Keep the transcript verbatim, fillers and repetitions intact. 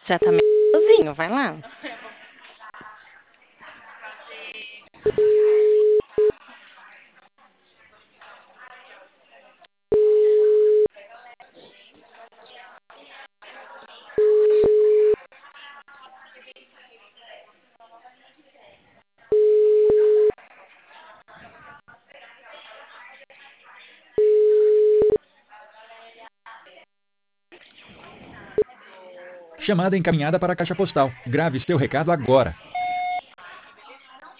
Já tá meio sozinho, vai lá. Chamada encaminhada para a caixa postal. Grave seu recado agora.